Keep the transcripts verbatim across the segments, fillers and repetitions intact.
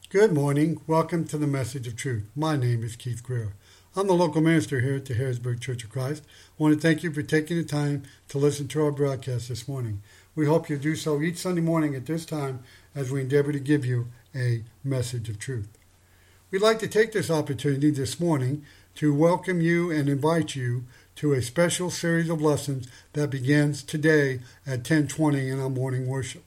Good morning. Welcome to the Message of Truth. My name is Keith Greer. I'm the local minister here at the Harrisburg Church of Christ. I want to thank you for taking the time to listen to our broadcast this morning. We hope you do so each Sunday morning at this time as we endeavor to give you a message of truth. We'd like to take this opportunity this morning to welcome you and invite you to a special series of lessons that begins today at ten twenty in our morning worship.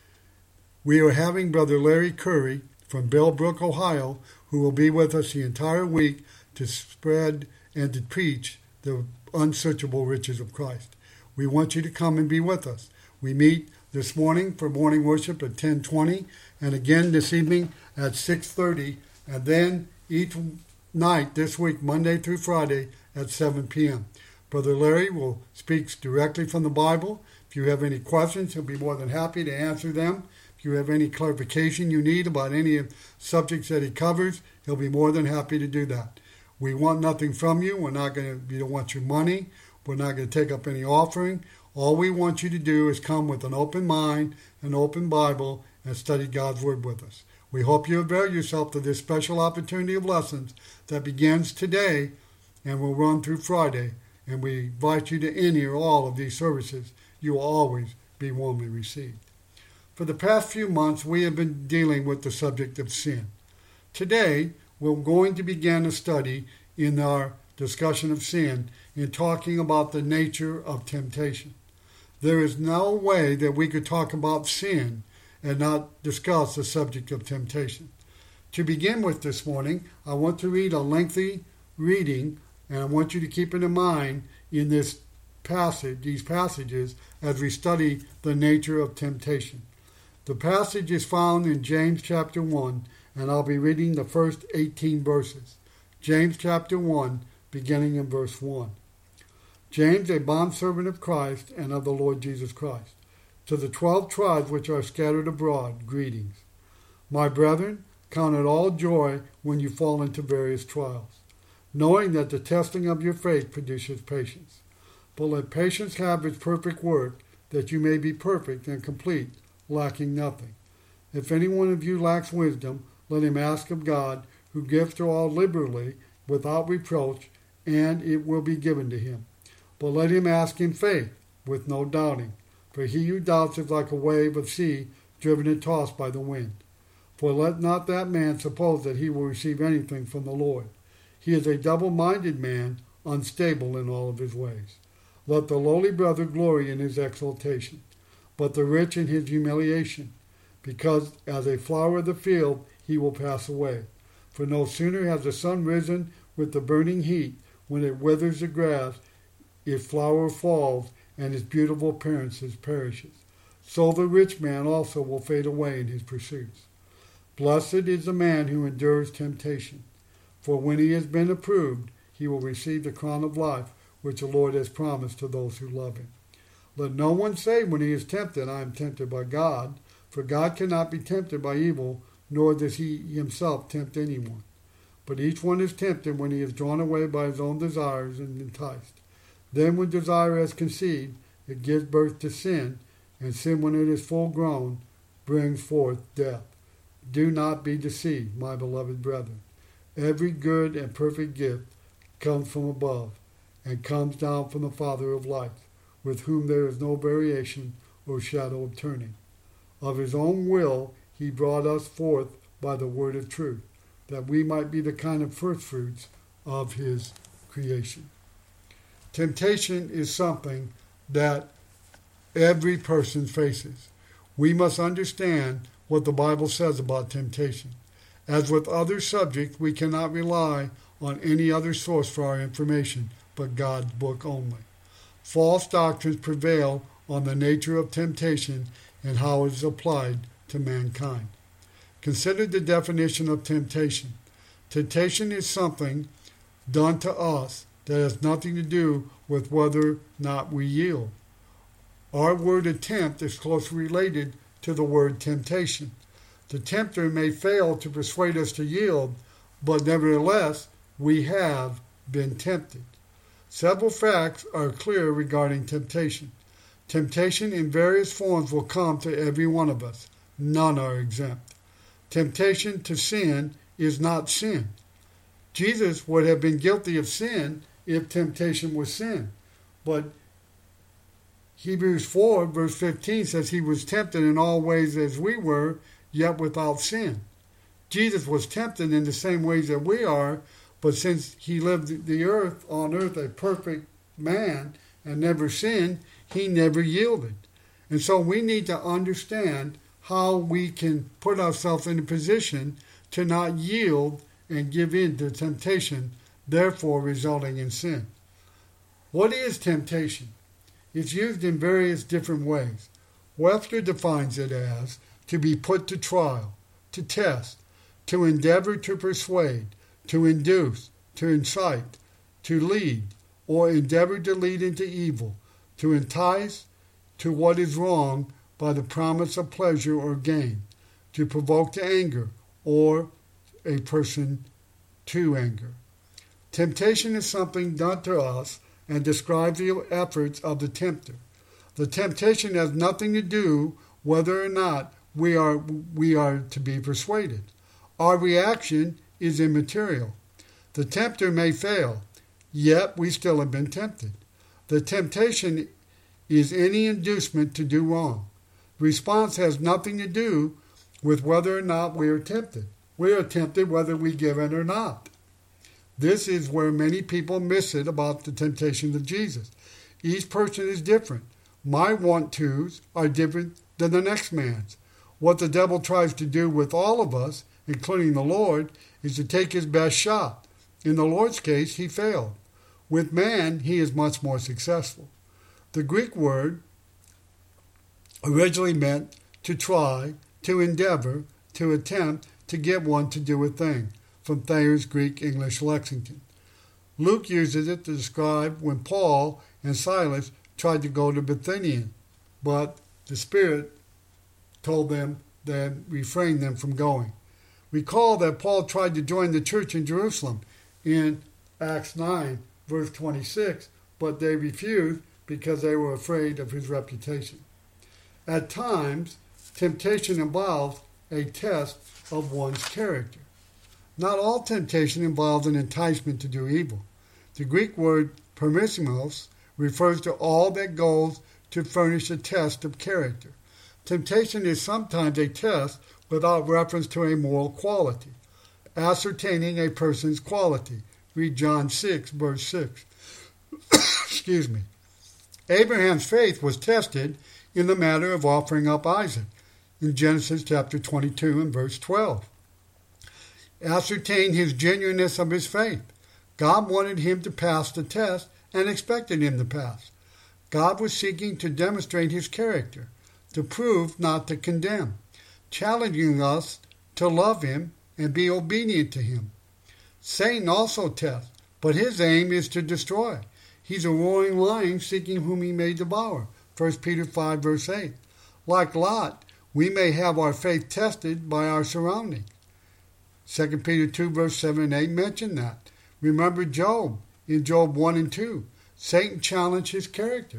We are having Brother Larry Curry from Bellbrook, Ohio, who will be with us the entire week to spread and to preach the unsearchable riches of Christ. We want you to come and be with us. We meet this morning for morning worship at ten twenty and again this evening at six thirty, and then each night this week, Monday through Friday at seven p.m. Brother Larry will speak directly from the Bible. If you have any questions, he'll be more than happy to answer them. If you have any clarification you need about any of the subjects that he covers, he'll be more than happy to do that. We want nothing from you. We're not going to, we don't want your money. We're not going to take up any offering. All we want you to do is come with an open mind, an open Bible, and study God's Word with us. We hope you avail yourself to this special opportunity of lessons that begins today and will run through Friday. And we invite you to any or all of these services. You will always be warmly received. For the past few months, we have been dealing with the subject of sin. Today, we're going to begin a study in our discussion of sin in talking about the nature of temptation. There is no way that we could talk about sin and not discuss the subject of temptation. To begin with this morning, I want to read a lengthy reading, and I want you to keep it in mind in this passage, these passages, as we study the nature of temptation. The passage is found in James chapter one, and I'll be reading the first eighteen verses. James chapter one, beginning in verse one. James, a bondservant of Christ and of the Lord Jesus Christ, to the twelve tribes which are scattered abroad, greetings. My brethren, count it all joy when you fall into various trials, knowing that the testing of your faith produces patience. But let patience have its perfect work, that you may be perfect and complete, lacking nothing. If any one of you lacks wisdom, let him ask of God, who gives to all liberally, without reproach, and it will be given to him. But let him ask in faith, with no doubting. For he who doubts is like a wave of sea, driven and tossed by the wind. For let not that man suppose that he will receive anything from the Lord. He is a double-minded man, unstable in all of his ways. Let the lowly brother glory in his exaltation, but the rich in his humiliation, because as a flower of the field he will pass away. For no sooner has the sun risen with the burning heat, when it withers the grass, its flower falls, and its beautiful appearance perishes. So the rich man also will fade away in his pursuits. Blessed is the man who endures temptation, for when he has been approved, he will receive the crown of life which the Lord has promised to those who love him. Let no one say when he is tempted, I am tempted by God, for God cannot be tempted by evil, nor does he himself tempt anyone. But each one is tempted when he is drawn away by his own desires and enticed. Then when desire has conceived, it gives birth to sin, and sin, when it is full grown, brings forth death. Do not be deceived, my beloved brethren. Every good and perfect gift comes from above, and comes down from the Father of lights, with whom there is no variation or shadow of turning. Of his own will he brought us forth by the word of truth, that we might be the kind of firstfruits of his creation. Temptation is something that every person faces. We must understand what the Bible says about temptation. As with other subjects, we cannot rely on any other source for our information but God's book only. False doctrines prevail on the nature of temptation and how it is applied to mankind. Consider the definition of temptation. Temptation is something done to us that has nothing to do with whether or not we yield. Our word attempt is closely related to the word temptation. The tempter may fail to persuade us to yield, but nevertheless, we have been tempted. Several facts are clear regarding temptation. Temptation in various forms will come to every one of us. None are exempt. Temptation to sin is not sin. Jesus would have been guilty of sin if temptation was sin. But Hebrews four, verse fifteen says he was tempted in all ways as we were, yet without sin. Jesus was tempted in the same ways that we are, but since he lived the earth on earth a perfect man and never sinned, he never yielded. And so we need to understand how we can put ourselves in a position to not yield and give in to temptation, therefore resulting in sin. What is temptation? It's used in various different ways. Webster defines it as to be put to trial, to test, to endeavor to persuade, to induce, to incite, to lead, or endeavor to lead into evil, to entice to what is wrong by the promise of pleasure or gain, to provoke to anger, or a person to anger. Temptation is something done to us and describes the efforts of the tempter. The temptation has nothing to do whether or not we are we are to be persuaded. Our reaction is immaterial. The tempter may fail, yet we still have been tempted. The temptation is any inducement to do wrong. Response has nothing to do with whether or not we are tempted. We are tempted whether we give in or not. This is where many people miss it about the temptations of Jesus. Each person is different. My want-tos are different than the next man's. What the devil tries to do with all of us, including the Lord, is to take his best shot. In the Lord's case, he failed. With man, he is much more successful. The Greek word originally meant to try, to endeavor, to attempt to get one to do a thing, from Thayer's Greek English Lexington. Luke uses it to describe when Paul and Silas tried to go to Bithynia, but the Spirit told them that refrained them from going. Recall that Paul tried to join the church in Jerusalem in Acts nine, verse twenty-six, but they refused because they were afraid of his reputation. At times, temptation involves a test of one's character. Not all temptation involves an enticement to do evil. The Greek word permissimos refers to all that goes to furnish a test of character. Temptation is sometimes a test without reference to a moral quality, ascertaining a person's quality. Read John six, verse six. Excuse me. Abraham's faith was tested in the matter of offering up Isaac in Genesis chapter twenty-two and verse twelve. Ascertain his genuineness of his faith. God wanted him to pass the test and expected him to pass. God was seeking to demonstrate his character, to prove, not to condemn, challenging us to love him and be obedient to him. Satan also tests, but his aim is to destroy. He's a roaring lion seeking whom he may devour. First Peter five, verse eight. Like Lot, we may have our faith tested by our surroundings. Second Peter two, verse seven and eight mention that. Remember Job in Job one and two. Satan challenged his character.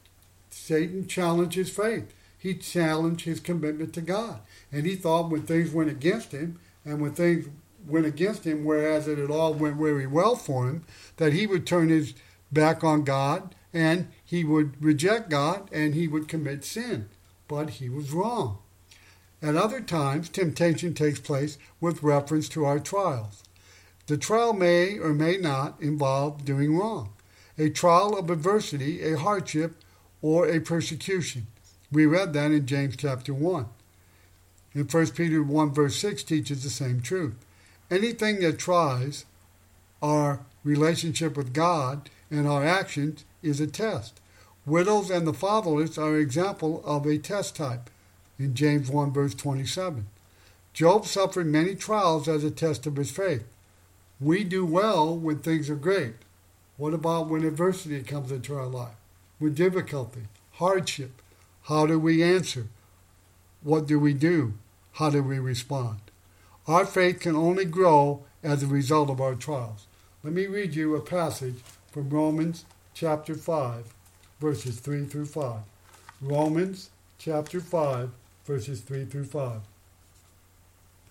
Satan challenged his faith. He challenged his commitment to God. And he thought when things went against him, and when things went against him, whereas it had all went very well for him, that he would turn his back on God, and he would reject God, and he would commit sin. But he was wrong. At other times, temptation takes place with reference to our trials. The trial may or may not involve doing wrong. A trial of adversity, a hardship, or a persecution. We read that in James chapter one. And First Peter one verse six teaches the same truth. Anything that tries our relationship with God and our actions is a test. Widows and the fatherless are an example of a test type in James one verse twenty-seven. Job suffered many trials as a test of his faith. We do well when things are great. What about when adversity comes into our life? With difficulty, hardship, how do we answer? What do we do? How do we respond? Our faith can only grow as a result of our trials. Let me read you a passage from Romans chapter five, verses three through five. Romans chapter five, verses three through five.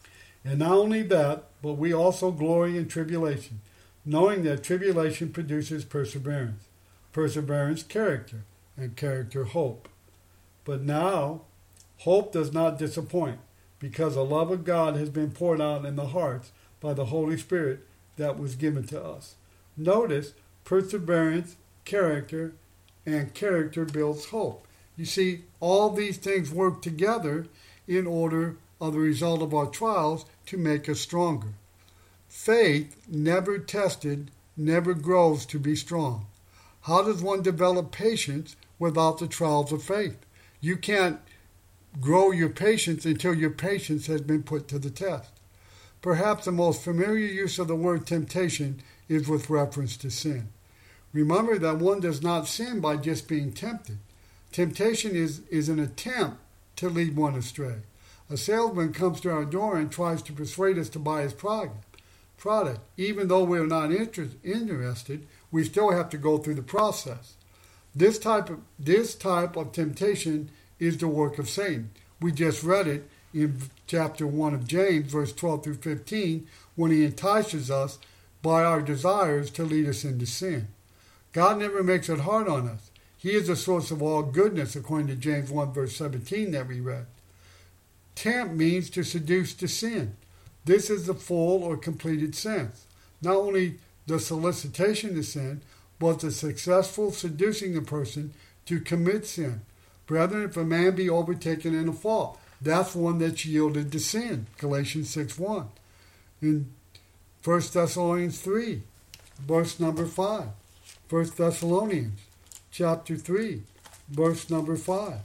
And not only that, but we also glory in tribulation, knowing that tribulation produces perseverance, perseverance character, and character hope. But now, hope does not disappoint, because the love of God has been poured out in the hearts by the Holy Spirit that was given to us. Notice, perseverance, character, and character builds hope. You see, all these things work together in order of the result of our trials to make us stronger. Faith, never tested, never grows to be strong. How does one develop patience without the trials of faith? You can't grow your patience until your patience has been put to the test. Perhaps the most familiar use of the word temptation is with reference to sin. Remember that one does not sin by just being tempted. Temptation is, is an attempt to lead one astray. A salesman comes to our door and tries to persuade us to buy his product. Product. Even though we are not inter- interested, we still have to go through the process. This type of this type of temptation is the work of Satan. We just read it in chapter one of James, verse twelve through fifteen, when he entices us by our desires to lead us into sin. God never makes it hard on us. He is the source of all goodness, according to James one, verse seventeen that we read. Tempt means to seduce to sin. This is the full or completed sense. Not only the solicitation to sin, but the successful seducing a person to commit sin. Brethren, if a man be overtaken in a fault, that's one that's yielded to sin. Galatians six one. In First Thessalonians three, verse number five. First Thessalonians chapter three, verse number five.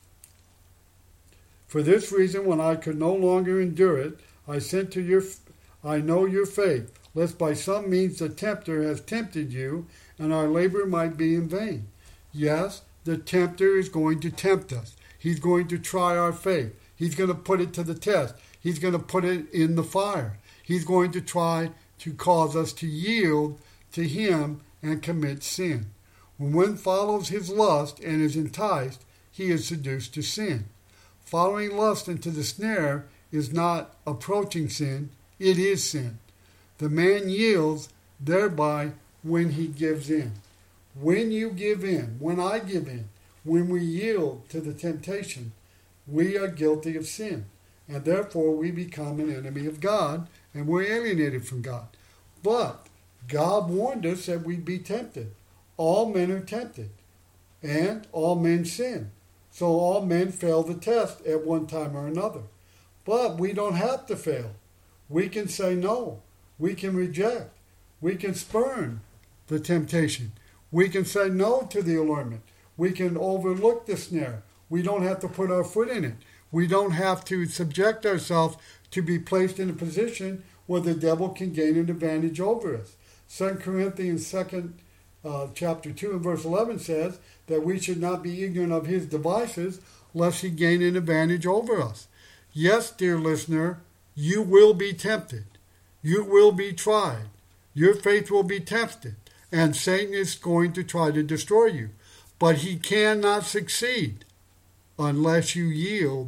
For this reason, when I could no longer endure it, I sent to your, I know your faith, lest by some means the tempter has tempted you, and our labor might be in vain. Yes, the tempter is going to tempt us. He's going to try our faith. He's going to put it to the test. He's going to put it in the fire. He's going to try to cause us to yield to him and commit sin. When one follows his lust and is enticed, he is seduced to sin. Following lust into the snare is not approaching sin, it is sin. The man yields thereby when he gives in. When you give in, when I give in, when we yield to the temptation, we are guilty of sin. And therefore we become an enemy of God and we're alienated from God. But God warned us that we'd be tempted. All men are tempted and all men sin. So all men fail the test at one time or another. But we don't have to fail. We can say no. We can reject. We can spurn the temptation. We can say no to the allurement. We can overlook the snare. We don't have to put our foot in it. We don't have to subject ourselves to be placed in a position where the devil can gain an advantage over us. Second Corinthians second, uh, chapter two and verse eleven says that we should not be ignorant of his devices lest he gain an advantage over us. Yes, dear listener, you will be tempted. You will be tried. Your faith will be tested. And Satan is going to try to destroy you. But he cannot succeed unless you yield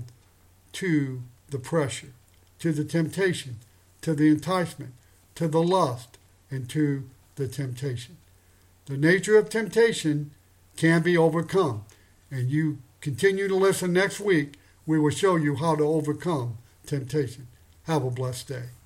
to the pressure, to the temptation, to the enticement, to the lust, and to the temptation. The nature of temptation can be overcome. And you continue to listen next week. We will show you how to overcome temptation. Have a blessed day.